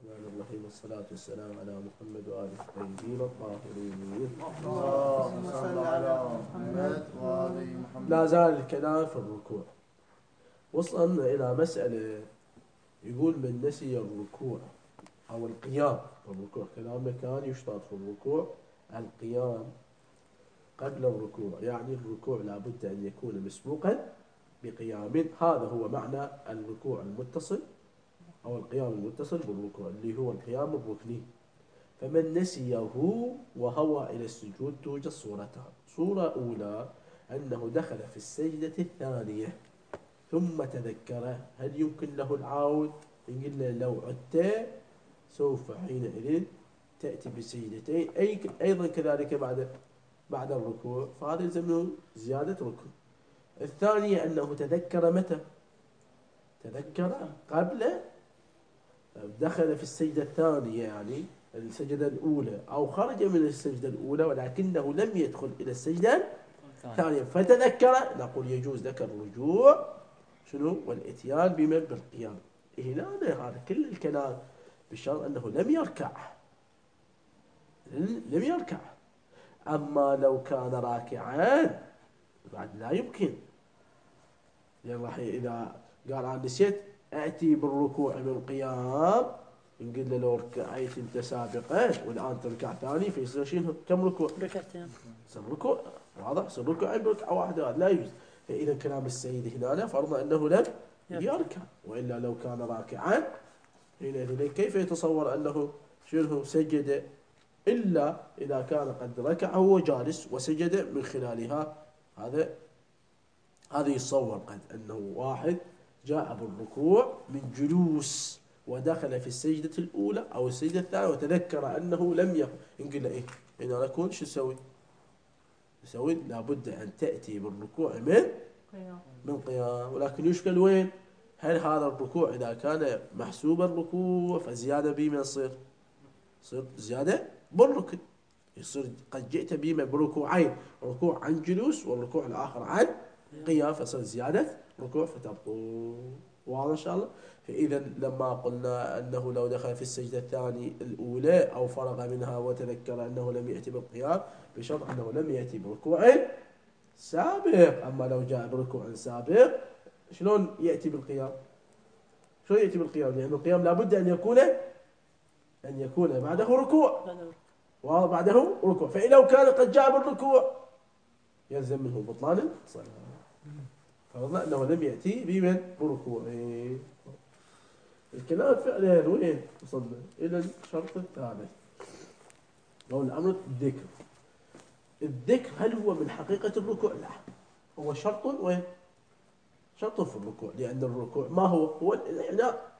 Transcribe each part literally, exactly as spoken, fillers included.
الرحمن الرحيم، والصلاة والسلام على محمد وآله الطيبين الطاهرين. اللهم صل على محمد وآل محمد. لا زال الكلام في الركوع. وصلنا إلى مسألة يقول من نسي الركوع أو القيام في الركوع، كلامنا كان يشترط في الركوع القيام قبل الركوع، يعني الركوع لابد أن يكون مسبوقا بقيام. هذا هو معنى الركوع المتصل أو القيام المتصل بالركوع اللي هو القيام الركني. فمن نسيه وهوى إلى السجود توجد صورتان. صورة أولى أنه دخل في السجدة الثانية ثم تذكر، هل يمكن له العود؟ قلنا لو عدت سوف حينئذ تأتي بالسجدتين، أي أيضا كذلك بعد بعد الركوع، فهذا يلزمه زيادة ركن. الثانية أنه تذكر متى؟ تذكر قبل دخل في السجدة الثانية، يعني السجدة الأولى، أو خرج من السجدة الأولى ولكنه لم يدخل إلى السجدة الثانية فتذكر، نقول يجوز لك الرجوع شنو والإتيان بمن بالقيام. هنا هذا كل الكلام بشرط أنه لم يركع، لم يركع. أما لو كان راكعا بعد لا يمكن، يعني راح إذا قال أنا نسيت أتي بالركوع بالقيام، نقول له لو ركعت أنت سابقا والآن تركع ثاني فيصير شنو كم ركوع؟ ركعتين. يصير ركوع واضح، يصير ركوعين بركعة واحدة، لا يجوز. فإذا كلام السيد هنا فرضنا أنه لم يركع، وإلا لو كان راكعا حينئذ كيف يتصور أنه شنو سجد؟ إلا إذا كان قد ركع وهو جالس وسجد من خلالها. هذا هذا يتصور قد أنه واحد جاء بالركوع من جلوس ودخل في السجدة الأولى أو السجدة الثانية وتذكر أنه لم يقم، نقول له إيه؟ إن نكون شو نسوي؟ نسوي لابد أن تأتي بالركوع من من قيام. ولكن يشكل وين؟ هل هذا الركوع إذا كان محسوب الركوع فزيادة به من يصير؟ يصير زيادة بالركن، يصير قد جئت بما بركوعين، ركوع عن جلوس والركوع الآخر عن قيام، فصار زيادة ركوع فتبطل. واضح إن شاء الله؟ فإذا لما قلنا أنه لو دخل في السجدة الثانية الأولى أو فرغ منها وتذكر أنه لم يأتي بالقيام بشرط أنه لم يأتي بركوع سابق. أما لو جاء بركوع سابق شلون يأتي بالقيام؟ شلون يأتي بالقيام؟ لأن يعني القيام لابد أن يكون أن يكون بعده ركوع، وبعده ركوع. فإذا لو كان قد جاء بالركوع يلزم منه بطلان الصلاة، فرضنا أنه لم يأتي بمن بركوع. الكلام فعلا وين وصلنا؟ إلى الشرط الثالث لو الأمر الذكر. الذكر هل هو من حقيقة الركوع؟ لا، هو شرط وين؟ شرط في الركوع، لأن الركوع ما هو؟ هو الإحياء.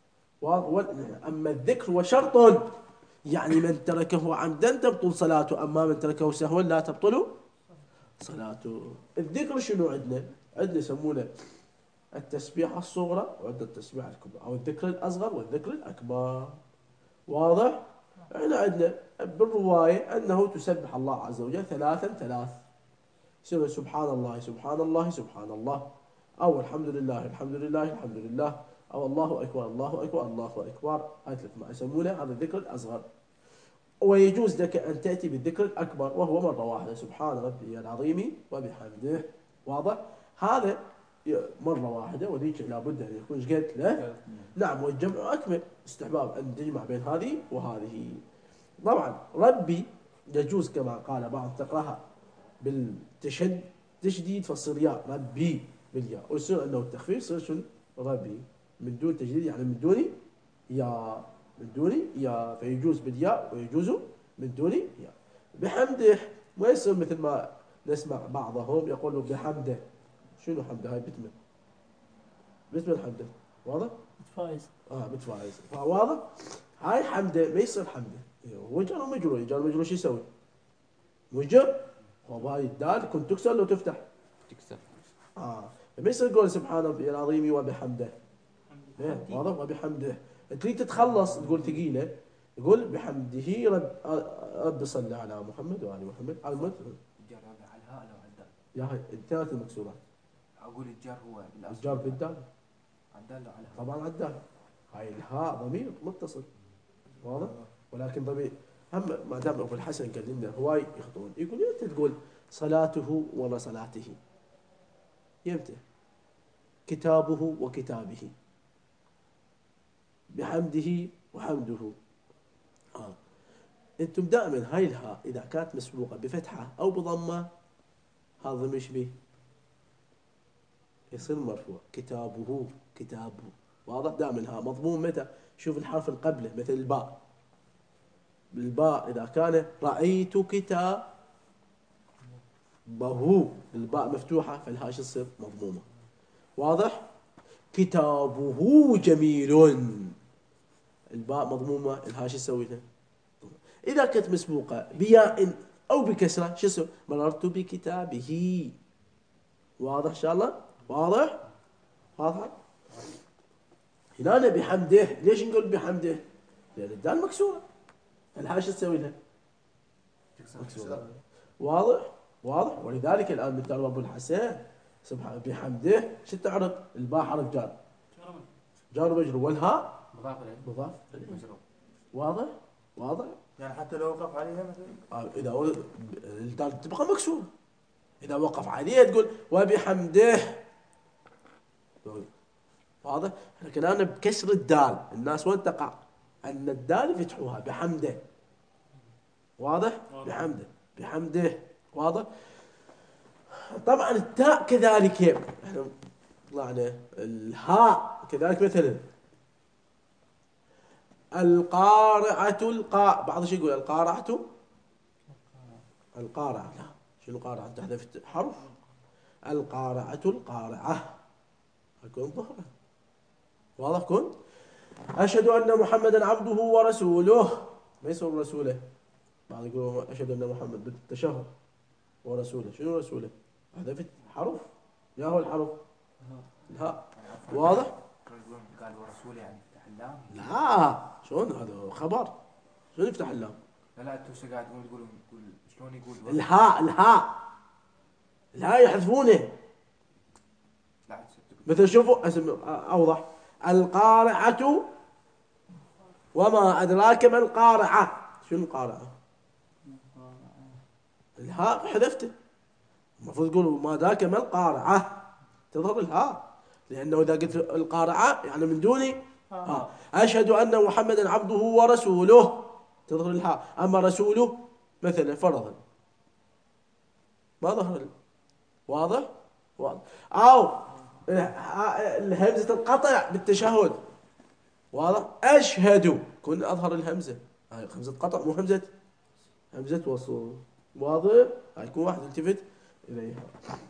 أما الذكر هو شرط، يعني من تركه عمدا تبطل صلاته، أما من تركه سهوا لا تبطل صلاته. الذكر شنو عندنا؟ عندنا يسمونه التسبيح الصغرى وعندنا التسبيح الكبرى، أو الذكر الأصغر والذكر الأكبر. واضح؟ احنا عندنا بالرواية أنه تسبح الله عز وجل ثلاثا ثلاث، يسمى سبحان الله سبحان الله سبحان الله، أو الحمد لله الحمد لله الحمد لله، أو الله أكبر الله أكبر الله أكبر. هذا ما يسمونه هذا الذكر الأصغر. ويجوز لك أن تأتي بالذكر الأكبر وهو مرة واحدة، سبحان ربي العظيم وبحمده. واضح؟ هذا مرة واحدة، وذيك لابد أن يكون قد له. نعم، والجمع أكمل، استحباب أن تجمع بين هذه وهذه. طبعا ربي يجوز كما قال بعض تقرأها بالتشديد فصير يا ربي بالياء، ويصير أنه التخفيف يصير شنو ربي من دون تجديد، يعني من دون يا من دون يا، فيجوز بالياء ويجوز من دون ياء. بحمده ما يصير مثل ما نسمع بعضهم يقولوا بحمده. شنو حمده؟ هاي بتمن بتمن حمده، واضح؟ متفايز. اه متفايز، فواضح؟ هاي حمده ما يصير حمده، وجر ومجرور. جر ومجرور شو يسوي؟ وجر، وهاي الدال كنت تكسر لو تفتح تكسر. اه ما يصير يقول سبحان ربي العظيم وبحمده، واضح؟ وبحمده. تريد تتخلص تقول ثقيله، يقول بحمده رب رب صل على محمد وآل محمد. على المد الجر هذا على الهاء لو على الدال؟ يا هاي الثلاث المكسورات. اقول الجر هو الجر بالدال على الدال لو على الهاء؟ طبعا على الدال. هاي الهاء ضمير متصل، واضح؟ ولكن طبيعي هم ما دام ابو الحسن قال لنا هواي يخطئون، يقول انت تقول صلاته ولا صلاته، يمتى؟ كتابه وكتابه، بحمده وحمده. آه. انتم دائما هاي الهاء اذا كانت مسبوقه بفتحه او بضمه هذا مش به يصير مرفوع. كتابه كتابه، واضح؟ دائما الهاء مضموم متى؟ شوف الحرف اللي قبله مثل الباء، بالباء اذا كان رايت كتابه، الباء مفتوحه فالهاء شو تصير؟ مضمومه. واضح؟ كتابه جميل، الباء مضمومه الهاء شو تسوي لها؟ إذا كانت مسبوقة بياء أو بكسرة شو اسمه؟ مررت بكتابه. واضح إن شاء الله؟ واضح؟ واضح؟ هنا بحمده، ليش نقول بحمده؟ لأن الدال مكسورة، الهاء شو تسوي لها؟ مكسورة. واضح؟ واضح؟ ولذلك الآن مثال أبو الحسن سبحانه بحمده شو تعرف؟ الباء حرف جار، جار مجرور، والهاء مضاف إليه مضاف إليه. مجرور. واضح؟ واضح؟ يعني حتى لو وقف عليها مثلا آه، إذا و- الدال تبقى مكسورة، إذا وقف عليها تقول وبحمده. واضح؟ لكن أنا بكسر الدال الناس وين تقع؟ أن الدال يفتحوها بحمده. واضح؟ بحمده بحمده. واضح؟ طبعا التاء كذلك، احنا طلعنا الهاء كذلك مثلا القارعة، القاء بعض الشيء يقول القارعة، القارعة لا، شنو قارعة؟ انت حذفت حرف. القارعة القارعة يكون ظهره. واضح؟ كن أشهد أن محمدا عبده ورسوله، ما يصير رسوله. بعض يقولوا أشهد أن محمد بالتشهد ورسوله، شنو رسوله؟ حذفت حرف، يا هو الحرف الهاء. واضح؟ قال ورسول يعني يفتح اللام. لا، شلون هذا خبر؟ شلون يفتح اللام؟ لا لا انتوا قاعد تقول تقول تقول شلون يقول ورسول؟ الهاء الهاء الهاء يحذفونه. لا تصدق. مثل شوفوا اسم أوضح، القارعة وما أدراك ما القارعة، شنو القارعة؟ الهاء حذفته، المفروض تقول ما ذاك ما القارعة، تظهر الهاء، لأنه إذا قلت القارعة يعني من دوني ها. أشهد أن محمدا عبده ورسوله تظهر الهاء، أما رسوله مثلا فرضا ما ظهر. واضح؟ واضح. أو همزة القطع بالتشهد، واضح؟ أشهد كن أظهر الهمزة، هاي همزة قطع مو همزة همزة وصول. واضح؟ هاي يكون واحد يلتفت إليها.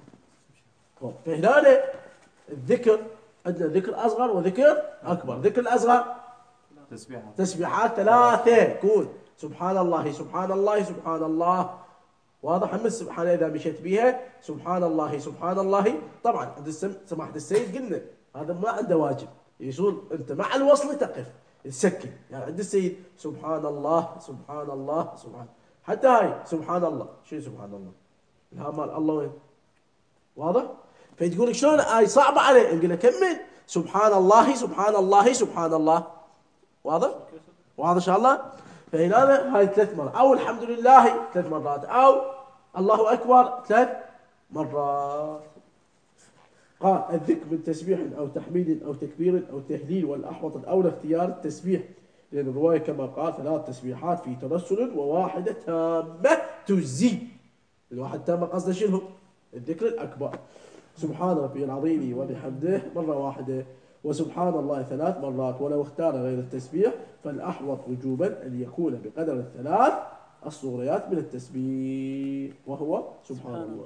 فهنا الذكر عندنا ذكر أصغر وذكر أكبر. ذكر الأصغر تسبيحات تسبيحات ثلاثة، كون سبحان الله سبحان الله سبحان الله. واضح؟ هم السبحان إذا مشيت بها سبحان الله سبحان الله. طبعا عند السم... سماحة السيد قلنا هذا ما عنده واجب، يصير أنت مع الوصل تقف تسكن. يعني عند السيد سبحان الله سبحان الله سبحان، حتى هاي سبحان الله، شو سبحان الله؟ الها مال الله وين؟ واضح؟ فتقول لك شلون هاي صعبة عليه، نقول له كمل سبحان الله سبحان الله سبحان الله. واضح؟ واضح إن شاء الله؟ فهنا هاي ثلاث مرات، أو الحمد لله ثلاث مرات، أو الله أكبر ثلاث مرات. قال الذكر من تسبيح أو تحميد أو تكبير أو تهليل، والأحوط الأولى اختيار التسبيح، لأن الرواية كما قال ثلاث تسبيحات في ترسل وواحدة تامة تجزي. الواحد تامة قصده شنو؟ الذكر الأكبر، سبحان ربي العظيم وبحمده مرة واحدة، وسبحان الله ثلاث مرات. ولو اختار غير التسبيح فالأحوط وجوبا أن يكون بقدر الثلاث الصوريات من التسبيح، وهو سبحان الله.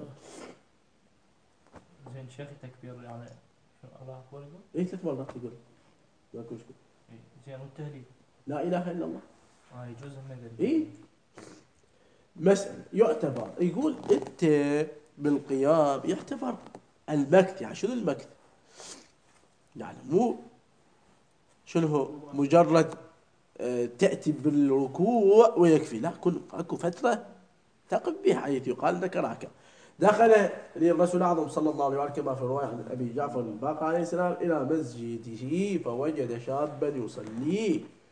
زين شيخ تكبير يعني الله أكبر يقول؟ إيه ثلاث مرات يقول ما كل شيء. إيه زين والتهليل؟ لا إله إلا الله. آه يجوز هم يقول. إيه مسألة يعتبر، يقول أنت بالقيام يعتبر المكث. يعني شنو المكث؟ يعني مو شنو هو مجرد تأتي بالركوع ويكفي، لا، كن اكو فترة تقف بها، حيث يقال لك راكع. دخل الرسول الأعظم صلى الله عليه وسلم كما في رواية عن أبي جعفر الباقر عليه السلام إلى مسجده فوجد شابا يصلي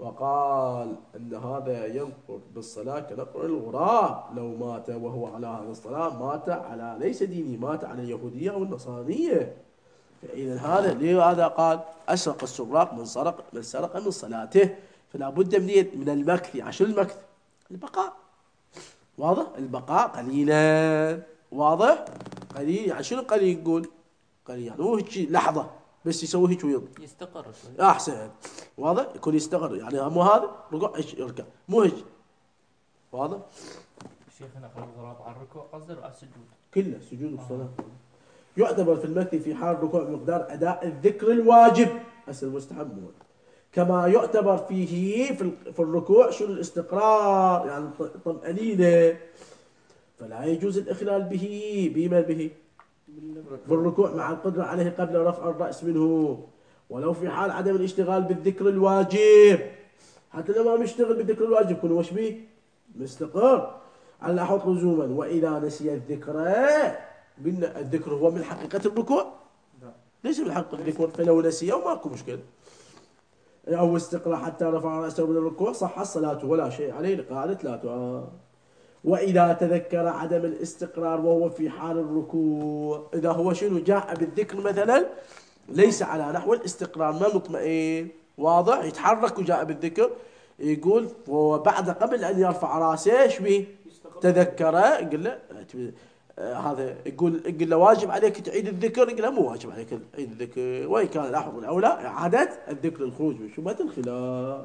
وقال أن هذا ينقض بالصلاة كنقر الغراب، لو مات وهو على هذا الصلاة مات على ليس ديني، مات على اليهودية أو النصرانية. فإذا هذا لهذا قال أسرق السراق من سرق من سرق من صلاته، فلا بد من من المكث. عشان المكث البقاء، واضح؟ البقاء قليلا، واضح؟ قليل يعني شنو قليل؟ يقول قليل يعني مو هيك لحظة بس يسوي هيك ويض يستقر شوي. أحسن، واضح؟ يكون يستقر يعني مو هذا ركوع يركع مو هيك، واضح؟ شيخنا قال الغراب على الركوع قصدر على السجود كله سجود والصلاة. يعتبر في المكث في حال الركوع بمقدار أداء الذكر الواجب، هسه المستحب مو. كما يعتبر فيه في في الركوع شنو الاستقرار يعني الطمأنينة، فلا يجوز الإخلال به. بما به بالركوع مع القدرة عليه قبل رفع الرأس منه، ولو في حال عدم الاشتغال بالذكر الواجب. حتى لو ما مشتغل بالذكر الواجب يكون وش بيه مستقر على الأحوط لزوما. وإذا نسي الذكر، قلنا الذكر هو من حقيقة الركوع ليس من حقيقة الذكر، فلو نسيه ماكو مشكلة أو استقرأ حتى رفع رأسه من الركوع صح الصلاة ولا شيء عليه لقاعدة لا تعاد. وإذا تذكر عدم الاستقرار وهو في حال الركوع، إذا هو شنو جاء بالذكر مثلا ليس على نحو الاستقرار ما مطمئن، واضح؟ يتحرك وجاء بالذكر، يقول وبعد قبل أن يرفع رأسه ايش به تذكره، يقول له آه هذا يقول يقول له واجب عليك تعيد الذكر، يقول له مو واجب عليك تعيد الذكر، وإن كان الأحوط الأولى إعادة الذكر الخروج من شبهة الخلاف.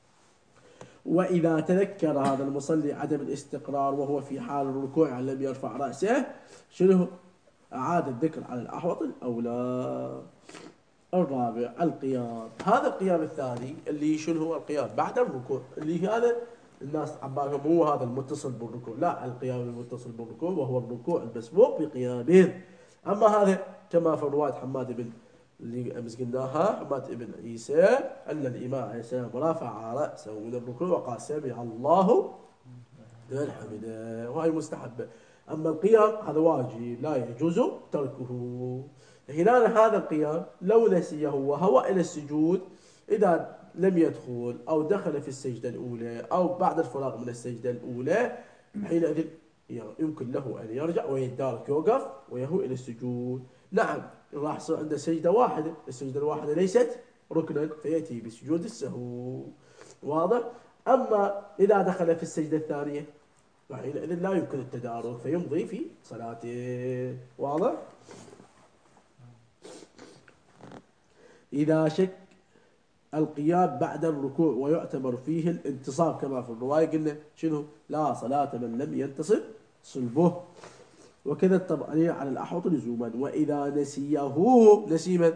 وإذا تذكر هذا المصلي عدم الاستقرار وهو في حال الركوع لم يرفع رأسه شنو أعاد الذكر على الأحوط الأولى. الرابع القيام. هذا القيام الثاني اللي شنو هو القيام بعد الركوع، اللي هذا الناس عبالهم هو هذا المتصل بالركوع، لا القيام المتصل بالركوع وهو الركوع المسبوق بقيامه. أما هذا كما في رواية حماد بن اللي أمس قلناها حماد بن عيسى أن الإمام عليه السلام رفع رأسه من الركوع وقال سمع الله لمن حمده، وهي مستحبة. أما القيام هذا واجب لا يجوز تركه. هنا هذا القيام لو نسيه وهو إلى السجود، إذا لم يدخل أو دخل في السجدة الأولى أو بعد الفراغ من السجدة الأولى، حينئذ يمكن له أن يرجع ويتدارك يوقف ويهوي إلى السجود. نعم راح يصير عنده سجدة واحدة، السجدة الواحدة ليست ركنا فيأتي بسجود السهو، واضح؟ أما إذا دخل في السجدة الثانية حينئذ لا يمكن التدارك فيمضي في صلاته، واضح؟ إذا شك القيام بعد الركوع ويعتبر فيه الانتصاب كما في الرواية قلنا شنو لا صلاة من لم ينتصب صلبه، وكذا الطبعانية على الأحوط لزوما. وإذا نسيه نسي من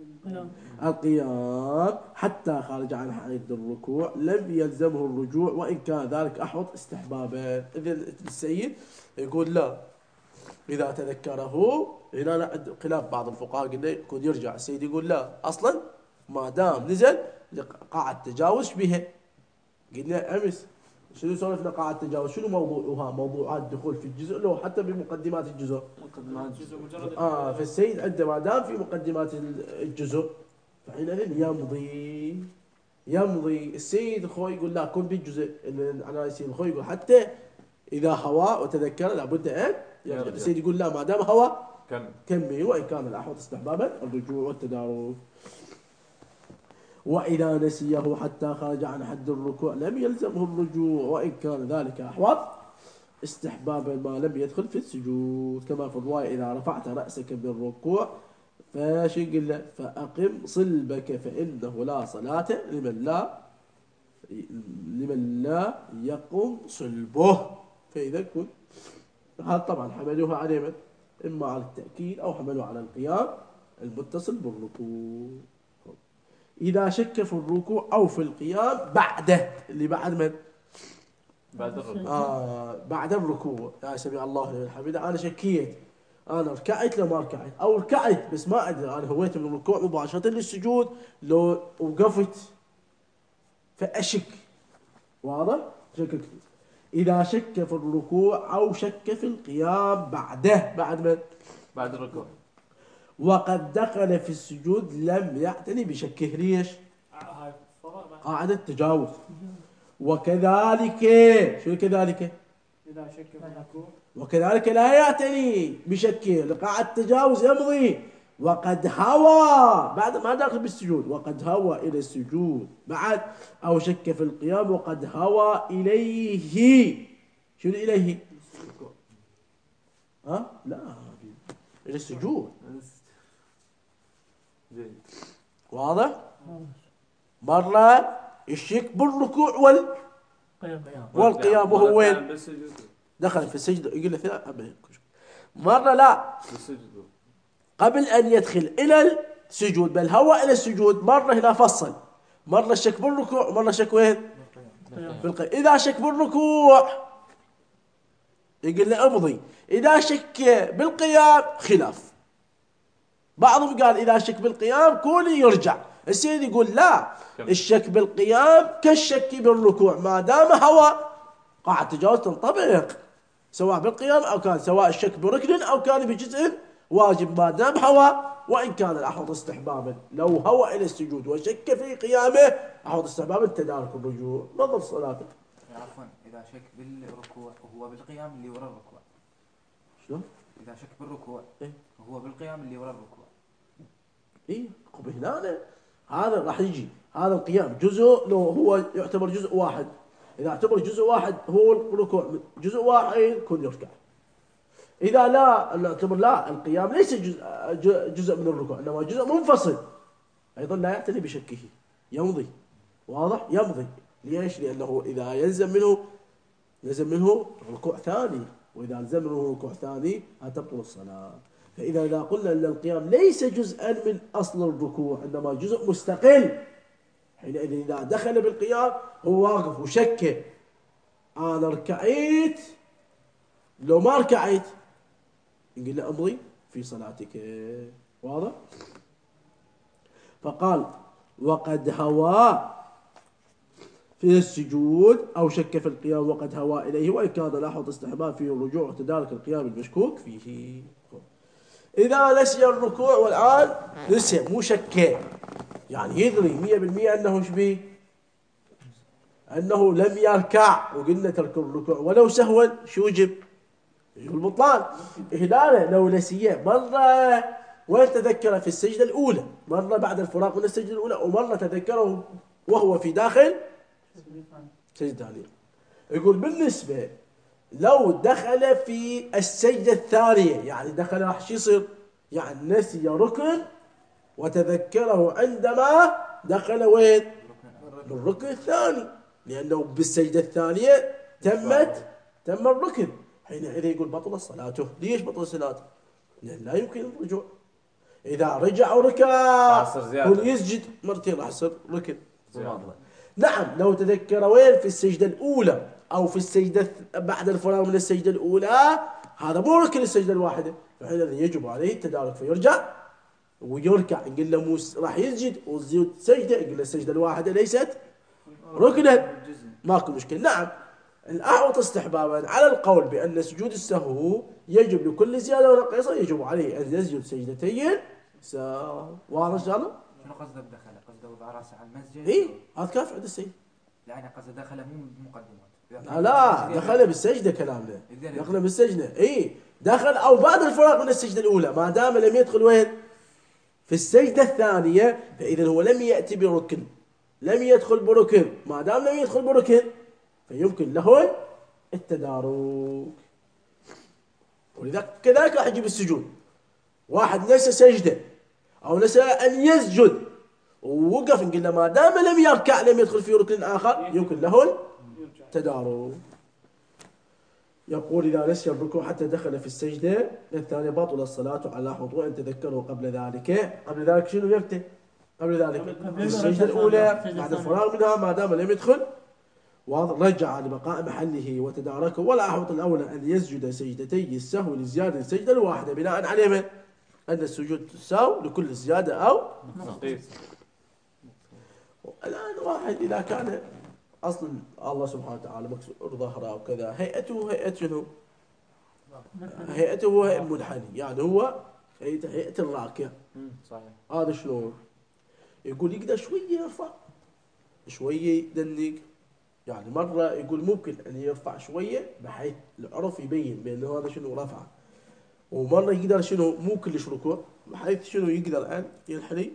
القيام حتى خارج عن حد الركوع لم يلزمه الرجوع وإن كان ذلك أحوط استحبابا. إذن السيد يقول لا إذا تذكره، هنا خلاف بعض الفقهاء قلنا يكون يرجع، السيد يقول لا أصلا ما دام نزل قاعد تجاوز بها. قلنا أمس شنو سولفنا قاعد تجاوز شنو موضوعها؟ موضوعات الدخول في الجزء لو حتى بمقدمات الجزء. مقدمات الجزء مجرد اه فالسيد عنده ما دام في مقدمات الجزء فحينئذ يمضي يمضي السيد الخوي يقول لا كن بالجزء انا السيد الخوي يقول حتى اذا هوى وتذكر لابد ان يرجع. السيد يقول لا ما دام هوى كمل وان كان الاحوط استحبابا الرجوع والتدارك. وإذا نسيه حتى خرج عن حد الركوع لم يلزمه الرجوع وإن كان ذلك أحوط استحبابا ما لم يدخل في السجود، كما في الرواية إذا رفعت رأسك من الركوع فاشي قل فأقم صلبك فإنه لا صلاة لمن لا لمن لا يقم صلبه. فإذا كنت هذا طبعا حملوها على من؟ إما على التأكيد أو حملوها على القيام المتصل بالركوع. إذا شك في الركوع أو في القيام بعده، اللي بعد من؟ بعد الركوع. آه بعد الركوع يا سمع الله لمن حمده، أنا شكيت أنا ركعت لو ما ركعت أو ركعت بس ما أدري أنا هويت من الركوع مباشرة للسجود لو وقفت فأشك، واضح؟ شكك. إذا شك في الركوع أو شك في القيام بعده بعد من؟ بعد الركوع وقد دخل في السجود لم يعتني بشكه. ليش؟ هاي فراغ قاعدة تجاوز. وكذلك شو كذلك؟ إذا شك في الركوع وكذلك لا يعتني بشك لقاعة التجاوز يمضي وقد هوى بعد ما داخل بالسجود، وقد هوى إلى السجود بعد، أو شك في القيام وقد هوى إليه. شنو إليه؟ ها؟ لا إلى السجود. واضح؟ مرة الشك بالركوع وال والقيام وهو وين؟ دخل في السجد يقول له مرة لا قبل أن يدخل إلى السجود بل هو إلى السجود، مرة لا فصل، مرة شك بالركوع مرة شك وين؟ بالقيام. إذا شك بالركوع يقول له امضي، إذا شك بالقيام خلاف. بعضهم قال إذا شك بالقيام كوني يرجع. السيد يقول لا، الشك بالقيام كالشك بالركوع ما دام هو قاعد تجاوز تنطبق سواء بالقيام أو كان سواء الشك بركن أو كان بجزء واجب ما دام هو، وإن كان الأحوط استحبابا لو هو إلى السجود وشك في قيامه أحوط استحبابا تدارك الرجوع نظر صلاته. عفوا إذا شك بالركوع وهو بالقيام اللي وراء الركوع. شلون؟ إذا شك بالركوع إيه؟ وهو بالقيام اللي وراء الركوع. إيه هنا هذا راح يجي هذا القيام جزء لو هو يعتبر جزء واحد، إذا اعتبر جزء واحد هو الركوع جزء واحد يكون يركع. إذا لا نعتبر لا القيام ليس جزء, جزء من الركوع إنما جزء منفصل أيضا لا يعتني بشكه يمضي. واضح؟ يمضي. ليش؟ لأنه إذا يلزم منه يلزم منه ركوع ثاني، وإذا يلزم منه ركوع ثاني هتبطل الصلاة. فإذا إذا قلنا أن القيام ليس جزءا من أصل الركوع إنما جزء مستقل، حينئذ إذا دخل بالقيام هو واقف وشك أنا ركعت لو ما ركعت نقول له امضي في صلاتك. واضح؟ فقال وقد هوى في السجود أو شك في القيام وقد هوى إليه، وإن كان الأحوط استحباب فيه الرجوع وتدارك القيام المشكوك فيه. إذا نسي الركوع والآن نسي مو شك يعني يدري مية بالمية أنه شبيه أنه لم يركع، وقلنا ترك الركوع ولو سهوا شو يجب؟ يجب البطلان. إهلاله لو نسيه مرة وين تذكر في السجدة الأولى، مرة بعد الفراغ من السجدة الأولى، ومرة تذكره وهو في داخل سجدة ثانية. يقول بالنسبة لو دخل في السجدة الثانية يعني دخل راح شو يصير؟ يعني نسي ركن وتذكره عندما دخل وين؟ بالركن الثاني، لأنه بالسجدة الثانية تمت تم الركن. حينئذ يقول بطل صلاته. ليش بطل صلاته؟ لأن لا يمكن الرجوع. إذا رجع وركع هو يسجد مرتين راح يصير ركن. نعم لو تذكر وين في السجدة الأولى أو في السجدة بعد الفراغ من السجدة الأولى هذا مو ركن السجدة الواحدة، فحينئذ يجب عليه التدارك فيرجع ويركع. نقول له موس راح يسجد ويزيد سجدة، يقول له السجدة الواحدة ليست ركنا ماكو مشكلة. نعم الأحوط استحبابا على القول بأن سجود السهو يجب لكل زيادة ونقص يجب عليه أن يسجد سجدتين سهو. واضح إن شاء الله؟ شنو قصده بدخله؟ قصده وضع راسه على المسجد؟ إيه هذا كافي عند السيد. يعني قصده دخله مو بمقدمات. لا لا دخل بالسجدة كلامنا. دخل بالسجدة إيه دخل أو بعد الفراغ من السجدة الأولى ما دام لم يدخل وين؟ في السجدة الثانية، فإذا هو لم يأتي بركن، لم يدخل بركن، ما دام لم يدخل بركن فيمكن له التدارك. ولذلك كذلك راح يجيب السجود. واحد نسى سجدة أو نسى أن يسجد ووقف نقول له ما دام لم يركع لم يدخل في ركن آخر يمكن له التدارك. يقول إذا نسي الركوع حتى دخل في السجدة الثانية بطل الصلاة على حضور أن تذكره قبل ذلك. قبل ذلك شنو يفتح؟ قبل ذلك في السجدة الأولى بعد الفراغ منها ما دام لم يدخل ورجع لبقاء محله وتداركه. ولا أحوط الأولى أن يسجد سجدتي السهو لزيادة السجدة الواحدة بناء على من؟ أن السجود تساو لكل زيادة أو نقص. الآن واحد إذا كان أصلا الله سبحانه وتعالى مكسور ظهره وكذا هيئته هيئة شنو؟ هيئته هيئة منحني يعني هو هيئة هيئة الراكع. صحيح. هذا شلون؟ يقول يقدر شوية يرفع شوية يدنق، يعني مرة يقول ممكن أن يرفع شوية بحيث العرف يبين بأنه هذا شنو رفعه، ومرة يقدر شنو مو كلش ركوع بحيث شنو يقدر أن ينحني،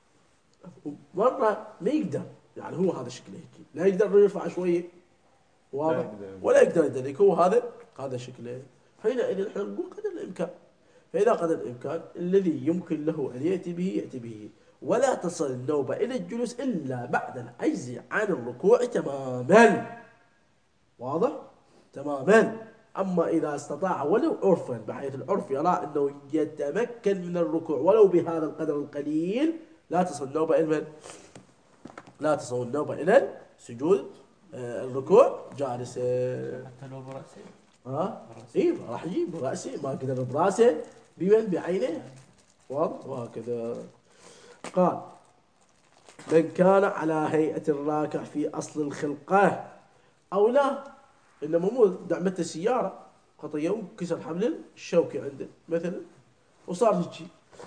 ومرة ما يقدر، يعني هو هذا شكله هيك، لا يقدر يرفع شوية واضح ولا يقدر يدنق، هو هذا هذا شكله. حينئذ احنا نقول قدر الإمكان. فإذا قدر الإمكان الذي يمكن له أن يأتي به يأتي به، ولا تصل النوبة إلى الجلوس إلا بعد العجز عن الركوع تماما. واضح؟ تماما. أما إذا استطاع ولو عرفا بحيث العرف يرى أنه يتمكن من الركوع ولو بهذا القدر القليل، لا تصل النوبة إلى لا تصل النوبة إلى سجود آه الركوع جالسة. حتى لو برأسه. ها؟ إيه راح يجيب برأسه، ما قدر برأسه بمن بعينه. واضح؟ وهكذا. قال: من كان على هيئة الراكع في أصل الخلقة أو لا، إنما مو دعمة السيارة خطأ يوم كسر حبل الشوكي عنده مثلا وصار هيك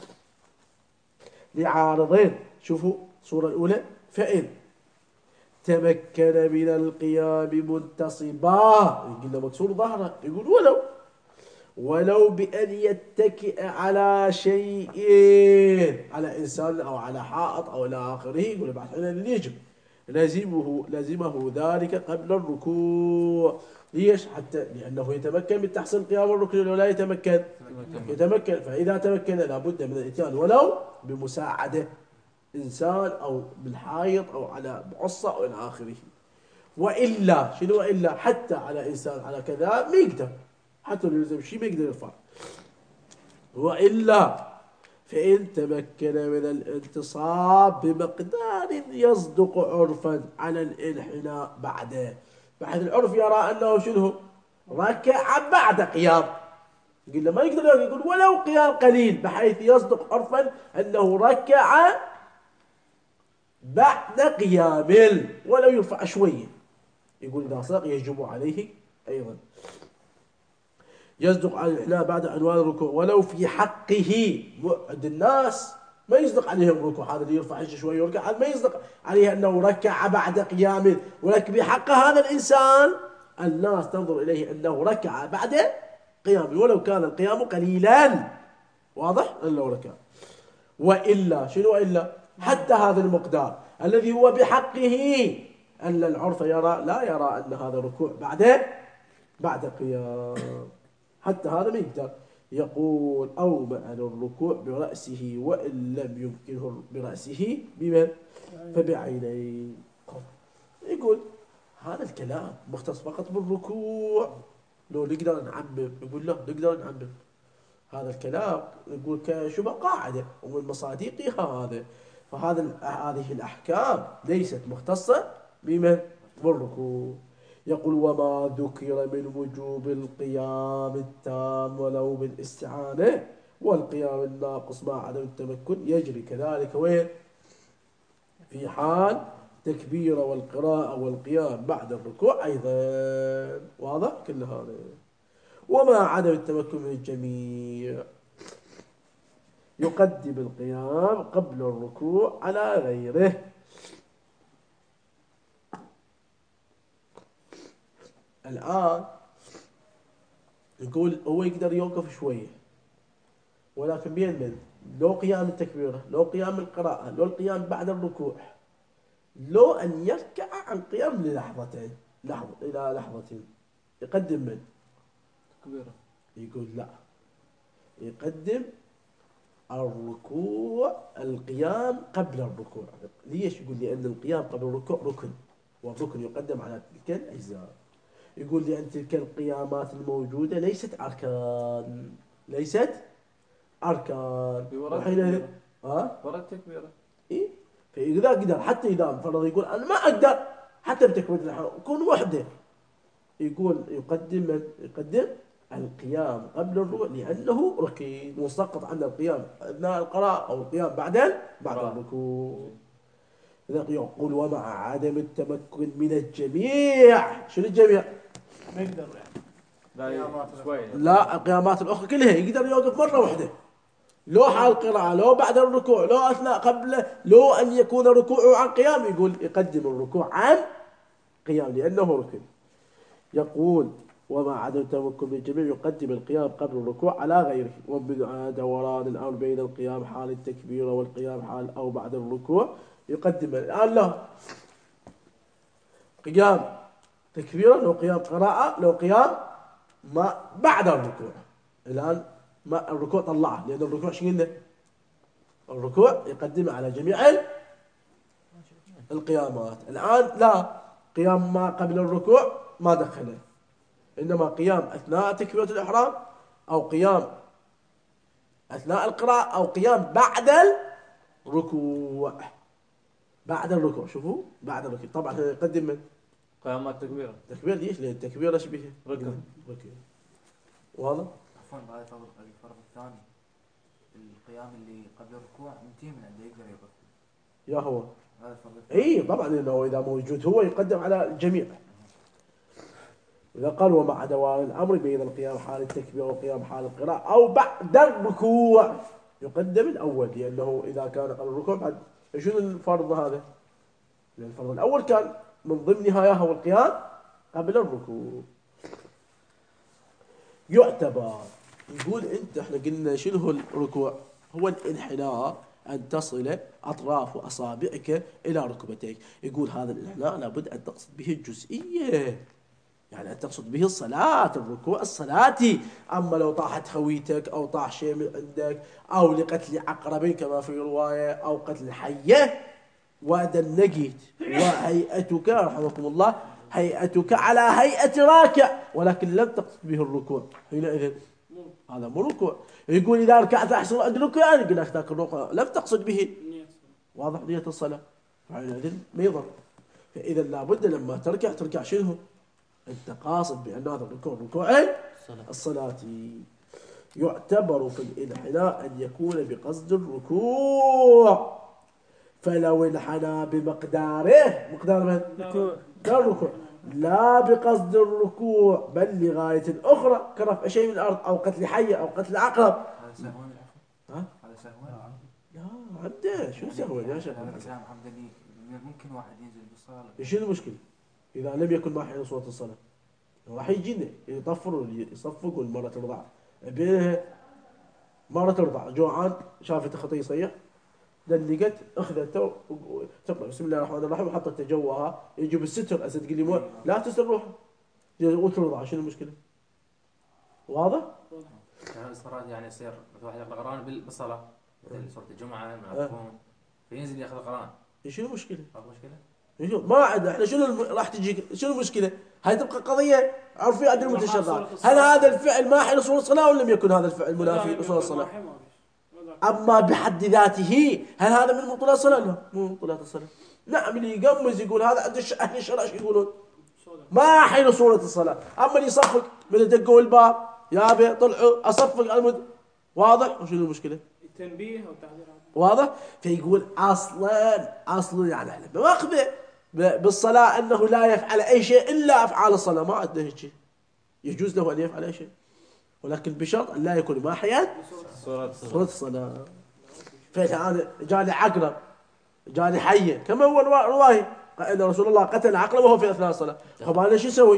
لعارضين. شوفوا الصورة الأولى: فإن تمكن من القيام منتصبا، يقول مكسور ظهره، يقول ولو ولو بأن يتكئ على شيء، على إنسان أو على حائط أو إلى آخره، يقول بعد حين يجب لازمه لازمه ذلك قبل الركوع. ليش؟ حتى لأنه يتمكن من تحصيل قيام الركن ولا يتمكن؟ يتمكن. فإذا تمكن لابد من الإتيان ولو بمساعدة إنسان أو بالحائط أو على بعصة أو إلى آخره. وإلا شنو إلا؟ حتى على إنسان على كذا ما يقدر، حتى لو يلزم شيء ما يقدر يرفع. وإلا فإن تمكن من الانتصاب بمقدار يصدق عرفا على الانحناء بعده، بحيث العرف يرى أنه شنو ركع بعد قيام، يقول له ما يقدر يقول ولو قيام قليل، بحيث يصدق عرفا أنه ركع بعد قيام ولو يرفع شوية، يقول إذا صدق يجب عليه أيضا يصدق على الإحلال بعد عنوان الركوع ولو في حقه. عند الناس ما يصدق عليهم ركوع، هذا اللي يرفع شوي ويركع ما يصدق عليه أنه ركع بعد قيامه، ولكن بحق هذا الإنسان الناس تنظر إليه أنه ركع بعد قيامه ولو كان القيام قليلا. واضح؟ لو ركع. وإلا شنو إلا؟ حتى هذا المقدار الذي هو بحقه أن العرف يرى لا يرى أن هذا ركوع بعد بعد قيام، حتى هذا ما يقدر. يقول: أو معنى الركوع برأسه وإن لم يمكنه برأسه بمن؟ فبعينيه. يقول هذا الكلام مختص فقط بالركوع، لو نقدر نعمم يقول له نقدر نعمم هذا الكلام، يقول كشبه قاعدة ومن مصادقها هذا. فهذا هذه الأحكام ليست مختصة بمن؟ بالركوع. يقول: وما ذكر من وجوب القيام التام ولو بالاستعانة والقيام الناقص مع عدم التمكن يجري كذلك وين؟ في حال تكبير والقراءة والقيام بعد الركوع أيضا. واضح كل هذا. وما عدم التمكن من الجميع يقدم القيام قبل الركوع على غيره. الآن يقول هو يقدر يوقف شوية، ولكن بين من لو قيام التكبيرة لو قيام القراءة لو القيام بعد الركوع لو أن يركع عن قيام للحظتين لحظة إلى لحظتين، يقدم من؟ تكبيرة. يقول لا، يقدم الركوع القيام قبل الركوع. ليش؟ يقول لأن القيام قبل الركوع ركن، والركن يقدم على تلك الأجزاء. يقول لأن تلك القيامات الموجودة ليست أركان ليست أركان وحينئذ ها ورا التكبيرة. إيه؟ فإذا قدر حتى إذا فرض يقول أنا ما أقدر حتى بتكبيرة الإحرام يكون وحده، يقول يقدم يقدم القيام قبل الركوع لأنه ركن وسقط عن القيام أثناء القراءة أو القيام بعد بعد الركوع. يقول: ومع عدم التمكن من الجميع. شنو الجميع؟ ما يقدر يعني. لا شوي. لا القيامات الأخرى كلها يقدر يوقف مرة واحدة، لو حال القراءة، لو بعد الركوع، لو أثناء قبله، لو أن يكون ركوعه عن قيام، يقول يقدم الركوع عن قيام لأنه ركن. يقول وما عدم التمكن من الجميع يقدم القيام قبل الركوع على غيره، ومن دوران الأمر بين القيام حال التكبير والقيام حال أو بعد الركوع يقدم. الآن له قيام تكبيرا، لو قيام قراءة، لو قيام ما بعد الركوع. الآن ما الركوع طلعه، لأن الركوع شو قلنا؟ الركوع يقدمه على جميع القيامات. الآن لا، قيام ما قبل الركوع ما دخله، إنما قيام أثناء تكبيرة الإحرام، أو قيام أثناء القراءة، أو قيام بعد الركوع. بعد الركوع، شوفوا بعد الركوع طبعا يقدم من قيام التكبيرة. تكبير. ليش؟ لأن التكبير ايش به؟ ركن. ركن. واضح؟ عفوا هذا الفرض الفرض الثاني، القيام اللي قبل الركوع متى من عنده يقدر يقف؟ يا هو هذا الفرض الثاني. اي طبعا، انه اذا موجود هو يقدم على الجميع. إذا قال ومع دوام الأمر بين القيام حال التكبير والقيام حال القراءة أو بعد الركوع يقدم الأول، لأنه إذا كان قبل الركوع بعد. شنو الفرض هذا؟ لأن الفرض الأول كان من ضمنها يا هو القيام قبل الركوع. يعتبر، يقول أنت إحنا قلنا شنو هو الركوع؟ هو الانحناء، أن تصل أطراف أصابعك إلى ركبتيك. يقول هذا الانحناء لابد أن تقصد به الجزئية، يعني أن تقصد به الصلاة، الركوع الصلاتي. أما لو طاحت خويتك أو طاح شيء من عندك أو لقتل عقرب كما في رواية أو قتل حية ودنجت وهيئتك رحمكم الله هيئتك على هيئة راكع ولكن لم تقصد به الركوع، حينئذ هذا مو ركوع. يقول إذا ركعت أحسن عند الركوع، يقول لك ذاك الركوع لم تقصد به واضح نية الصلاة، حينئذ ما يضر. فإذا لابد لما تركع تركع شنو؟ أنت قاصد بأن هذا الركوع ركوعين الصلاة. يعتبر في الانحناء أن يكون بقصد الركوع، فلو انحنى بمقداره، مقدار من؟ الركوع، لا بقصد الركوع بل لغاية أخرى كرفع شيء من الأرض أو قتل حية أو قتل عقرب. هذا سهوان العفو. ها؟ هذا سهوان. لا عبده شو سهوان يا شيخ؟ هذا كلام عبدني، ممكن واحد ينزل بالصلاة. شنو المشكلة؟ إذا لم يكن ما حين صورة الصلاة راح يجينا يطفروا يصفقوا المرة ترضع بينها مرة ترضع جوعان شافت خطية يصيح دلقت اخذته تقرا بسم الله الرحمن الرحيم وحطت جوها يجي بالستر اسد تقول لي مو لا تستر روحها وترضع. شنو المشكلة؟ واضح؟ يعني الصلاة يعني يصير مثل واحد يقرأ قرآن بالصلاة مثل سورة الجمعة المعفون فينزل ياخذ القرآن. شنو المشكلة؟ مشكلة؟ ما عاد احنا شنو الم... راح تجي شنو المشكلة؟ هاي تبقى قضية عرفية عند المتشرعات. هل هذا الفعل ماحي لصول الصلاة ولا لم يكن هذا الفعل منافي لصول الصلاة؟ أما بحد ذاته هل هذا من مطلات الصلاة؟ لا مو مطلات الصلاة. نعم اللي يقمز يقول هذا عند أهل الشرع شو يقولون؟ ماحي لصورة الصلاة. أما اللي يصفق من دقوا الباب يابا طلعوا أصفق المد واضح وشنو المشكلة؟ التنبيه أو التحذير واضح؟ فيقول أصلا أصلا يعني احنا بواقبه بالصلاة أنه لا يفعل أي شيء إلا أفعال الصلاة، ما عندنا هيك شيء. يجوز له أن يفعل أي شيء ولكن بشرط أن لا يكون ماحيا صورة الصلاة. فأنا جاني عقرب جاني حية كما هو رواية أن رسول الله قتل عقرب وهو في أثناء الصلاة، طب أنا شو أسوي؟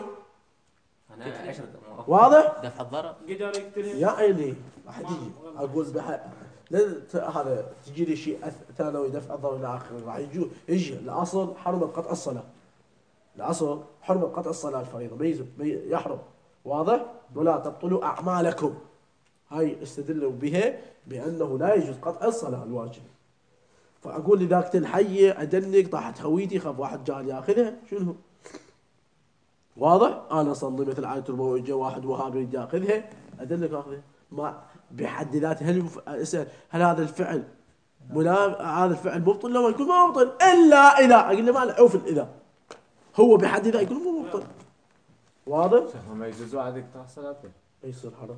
واضح؟ دفع الضرر قدر يقتلهم يا عيني راح تجي أقول بح... هذا تجي لي شيء ثانوي دفع الضرر إلى آخره راح يجي يجي الأصل حرمة قطع الصلاة. الأصل حرمة قطع الصلاة الفريضة ميزه مي... يحرم. واضح؟ ولا تبطلوا أعمالكم. هاي استدلوا بها بأنه لا يجوز قطع الصلاة الواجب. فأقول لذاك الحية أدنك طاحت هويتي خاف واحد جاني ياخذها شنو؟ واضح؟ أنا أصلي مثل آية الربوع جاء واحد وهابي يجي ياخذها أدنك أخذها. ما بحد ذاته هل اسأل هل هذا الفعل ملا هذا الفعل مبطل؟ لو يكون ما مبطل إلا إذا أقول له ما نعوف إذا هو بحد ذاته يكون مو مبطل. واضح؟ ما يجوز واحد يقطع صلاته يصير حرام.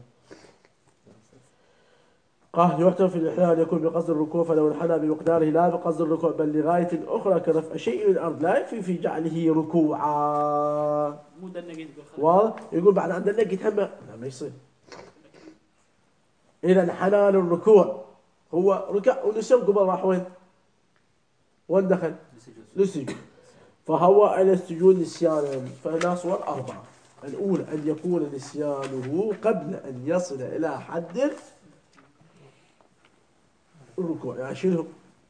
قال يحتمل في الإحلال أن يكون بقصد الركوع فلو انحنى بمقداره لا بقصد الركوع بل لغاية أخرى كرفع شيء من الأرض لا يكفي في جعله ركوعا. مو دنقيت يقول واضح؟ يقول بعد أن دنقيت هم لا ما يصير. إذا انحنى للركوع هو ركع ونسي قبل راح وين؟ وين دخل؟ للسجود. للسجود. فهو إلى السجود نسيانا. فهنا صور أربعة. الأولى أن يكون نسيانه قبل أن يصل إلى حد الركوع. يعني شنو؟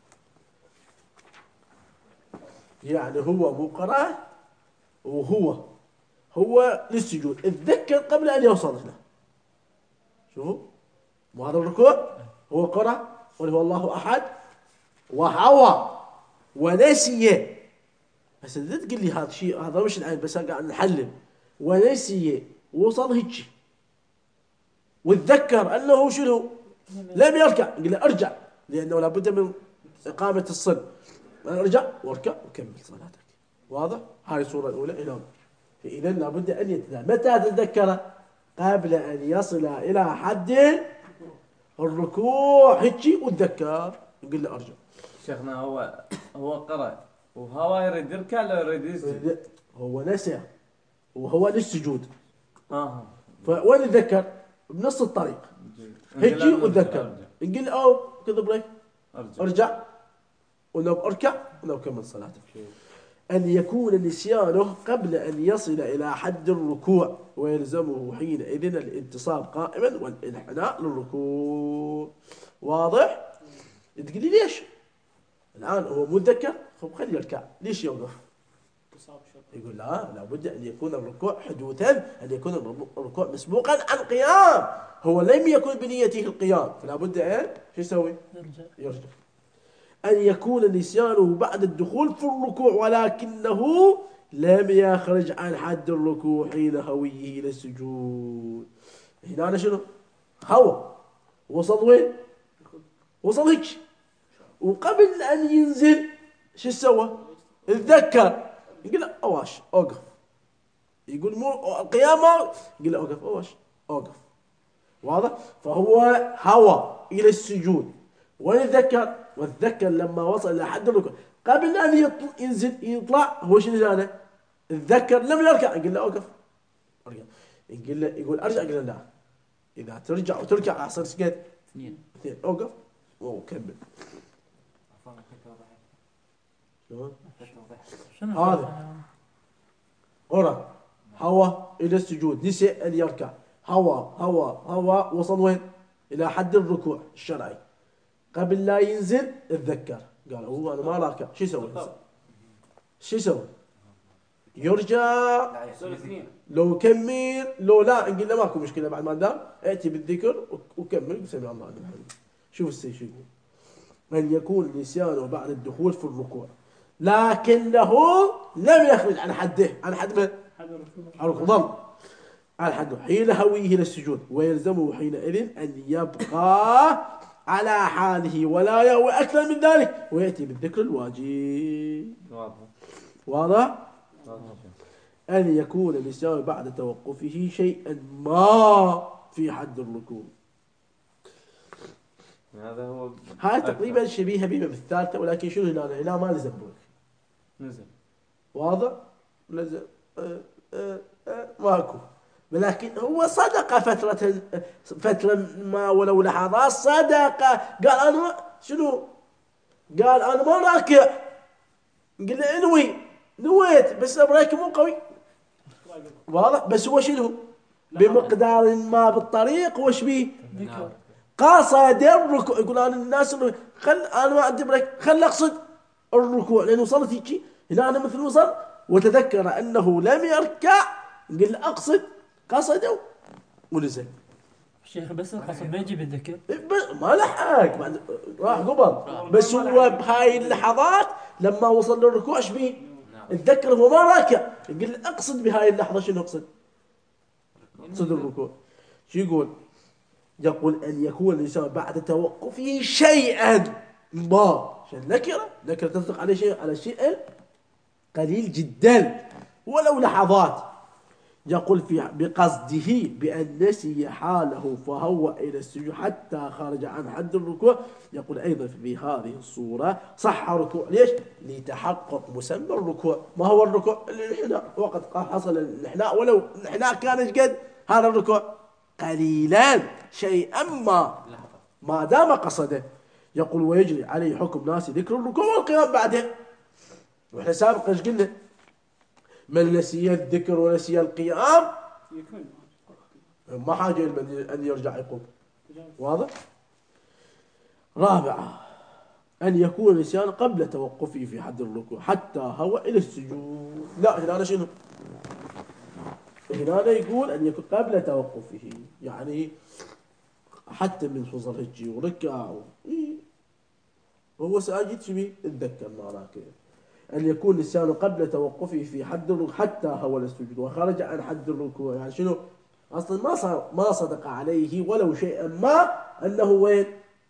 يعني هو مقرأ وهو هو للسجود اتذكر قبل أن يوصل له. شوفوا مو هذا الركوع هو قرأ قل هو الله أحد وهوى ونسي. بس إذا تقول لي هذا شيء هذا مش العين بس قاعد نحلل ونسي وصل هيك وتذكر أنه شنو لم يركع قل له ارجع لأنه لابد من إقامة الصلاة. ارجع واركع وكمل صلاتك. واضح؟ هاي الصورة الأولى هنا. فإذا لابد أن يتذكر. متى تذكر؟ قبل أن يصل إلى حد الركوع هيك وتذكر يقول له ارجع. شيخنا هو هو قرأ وهو يريد يركع لا يريد يسجد. هو نسي وهو للسجود. اه فوين يتذكر؟ بنص الطريق. هيك وتذكر. يقول له أو كذا بريك ارجع ارجع ولو اركع ولو كمل صلاتك. أن يكون نسيانه قبل أن يصل إلى حد الركوع ويلزمه حينئذ الانتصاب قائما والانحناء للركوع. واضح؟ تقول لي ليش؟ الآن هو متذكر خب خليه يركع ليش يوقف؟ يقول لا لابد أن يكون الركوع حدوثا أن يكون الركوع مسبوقا عن قيام. هو لم يكن بنيته القيام فلا بد أن شو يسوي؟ يرجع. يرجع. أن يكون نسيانه بعد الدخول في الركوع ولكنه لم يخرج عن حد الركوع حين هويه إلى السجود. هنا أنا شنو؟ هو وصل وين؟ وصل هيك وقبل أن ينزل شو سوى؟ اتذكر يقول له أواش أوقف. يقول مو القيامة يقول له أوقف أواش أوقف. واضح؟ فهو هوى إلى السجود ويتذكر وتذكر لما وصل إلى حد الركوع قبل أن يطلع ينزل يطلع هو شنو هذا؟ تذكر لم يركع يقول له أوقف أرجع. يقول له يقول أرجع يقول له لا إذا ترجع وتركع أحسن سكت اثنين اثنين أوقف وكمل. عفوا كنت واضح. شلون؟ كنت واضح. شنو هذا قرأ هوى إلى السجود نسي أن يركع هوى هوى هوى وصل وين؟ إلى حد الركوع الشرعي قبل لا ينزل اتذكر قال هو أنا ما راكع شو يسوي؟ شو يسوي؟ يرجع لا يا اثنين. لو كمل لو لا نقول له ماكو مشكلة بعد ما دام ائتي بالذكر وكمل سمع الله لمن حمده. شوف السي شو يقول من يكون نسيانه بعد الدخول في الركوع لكنه لم يخرج عن حده عن حد من؟ عن الركوع عن حده حين هويه للسجود ويلزمه حينئذ أن يبقى على حاله ولا يهوي أكثر من ذلك ويأتي بالذكر الواجب. واضح واضح؟ واضح. أن يكون النسيان بعد توقفه شيئا ما في حد الركوع. هذا هو هاي تقريبا شبيهة بما بالثالثة ولكن شنو هنا هنا ما لزم بوك. نزل واضح؟ لزم أه أه أه ماكو. ولكن هو صدق فترة فترة ما ولو لحظات صدق قال أنا شنو؟ قال أنا ما راكع. قال له انوي نويت بس أبراك مو قوي. واضح؟ بس هو شنو؟ بمقدار ما بالطريق وش بيه؟ ذكر قصد الركوع. يقول أنا الناس خل أنا ما عندي بريك خل أقصد الركوع لأنه وصلت هيك هنا أنا مثل وصل وتذكر أنه لم يركع قل أقصد قصده ونزل. الشيخ بس القصد ما يجيب الذكر ما لحق بعد راح قبل بس هو بهاي اللحظات لما وصل للركوع ايش بيه؟ اتذكر هو ما راكع يقول اقصد بهاي اللحظه شنو اقصد؟ اقصد الركوع. شو يقول؟ يقول ان يكون الانسان بعد توقفه شيئا ما عشان نكره نكره تصدق على شيء على شيء قليل جدا ولو لحظات. يقول في بقصده بأن نسي حاله فهو إلى السجود حتى خرج عن حد الركوع. يقول أيضا في هذه الصورة صح ركوع ليش؟ لتحقق مسمى الركوع. ما هو الركوع؟ الانحناء. وقد حصل الانحناء ولو الانحناء كان ايش قد هذا الركوع قليلا شيئا ما ما دام قصده. يقول ويجري عليه حكم ناسي ذكر الركوع والقيام بعده. واحنا سابقا ايش قلنا؟ من نسي الذكر ونسي القيام ما حاجه ان يرجع يقوم. واضح؟ رابعة أن يكون النسيان قبل توقفه في حد الركوع حتى هو إلى السجود. لا هنا شنو؟ هنا يقول أن يكون قبل توقفه، يعني حتى من فصل هجي وركع وهو ساجد شبي اتذكر معناه كذا. أن يكون النسيان قبل توقفه في حد الركوع حتى هو السجود وخرج عن حد الركوع، يعني شنو؟ أصلا ما صار ما صدق عليه ولو شيئا ما أنه وين؟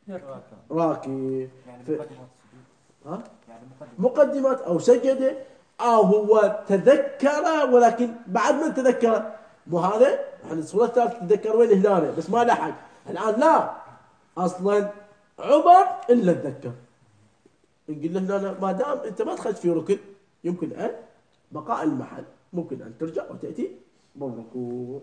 راكب. يعني ف... مقدمات السجود. ها؟ يعني مقدمات. مقدمات أو سجد أو هو تذكر ولكن بعد ما تذكر. مو هذا؟ يعني الصورة الثالثة تذكر وين هنا بس ما لحق. الآن لا أصلا عمر إلا تذكر. نقول له هنا ما دام أنت ما دخلت في ركن يمكن أن بقاء المحل ممكن أن ترجع وتأتي بالركوع.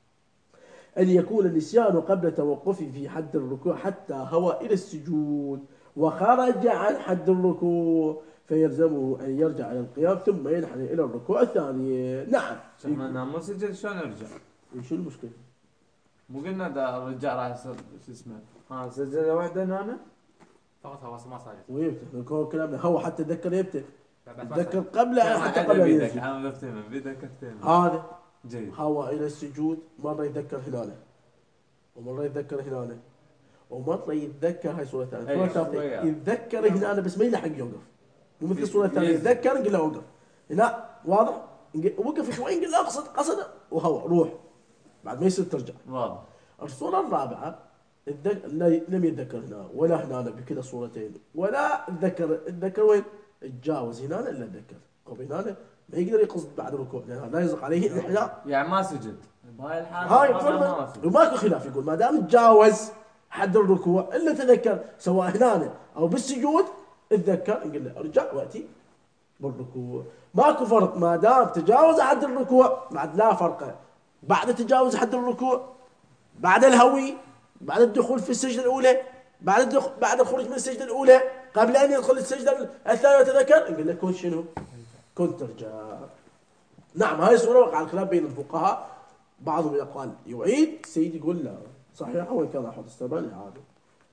أن يكون النسيان قبل توقفه في حد الركوع حتى هو إلى السجود وخرج عن حد الركوع فيلزمه أن يرجع إلى القيام ثم ينحني إلى الركوع الثاني. نعم. ما ما سجل شلون يرجع؟ شو المشكلة؟ مو قلنا ده الرجع راح يصير شو اسمه؟ ها سجل واحدة هنا؟ فقط هو ما صار. ويبته هو كلامنا هو حتى تذكر يبته. بس ما تذكر صار. قبل حتى قبل أن بيدك يسجد. انا بفتهم بيدك افتهم. هذا جيد. هو إلى السجود مرة يتذكر هلاله ومرة يتذكر هلاله ومرة يتذكر هاي صورة ثانية. أي صورة شوية. ثانية يتذكر هلاله بس ما يلحق يوقف. مو مثل الصورة الثانية يزن. يتذكر نقول له وقف. لا واضح؟ نقول- وقف شوي نقول له اقصد قصد وهو روح بعد ما يصير ترجع. واضح. الصورة الرابعة الذك... لا- لم يتذكر هنا ولا هنا بكذا صورتين ولا تذكر تذكر وين؟ تجاوز هنا الا تذكر قبل هنا ما يقدر يقصد بعد الركوع لأن لا يزق عليه الإحياء. يعني ما سجد بهاي الحالة. هاي ما- فرضا ما سجد. وماكو خلاف يقول ما دام تجاوز حد الركوع الا تذكر سواء هنا او بالسجود اتذكر نقول له ارجع واتي بالركوع. ماكو فرق ما دام تجاوز حد الركوع بعد لا فرق بعد تجاوز حد الركوع بعد الهوي بعد الدخول في السجدة الأولى بعد الدخول بعد الخروج من السجدة الأولى قبل أن يدخل السجدة الثانية وتذكر نقول له كنت شنو؟ كنت ترجع. نعم هاي الصورة وقع الخلاف بين الفقهاء بعضهم يقال يعيد سيد يقول لا صحيح وإن كان أحد السبعين عادي.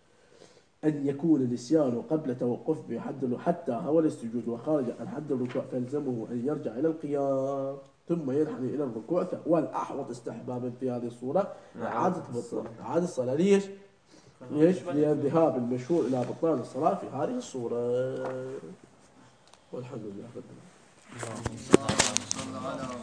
أن يكون النسيان قبل توقف بحد حتى هو السجود وخرج عن حد الركوع فيلزمه أن يرجع إلى القيام ثم ينحني إلى الركوع. والأحوط استحبابا في هذه الصورة إعادة بطلان إعادة الصلاة. ليش؟ ليش؟ للذهاب المشهور إلى بطلان الصلاة في هذه الصورة. والحمد لله رب العالمين. اللهم صل على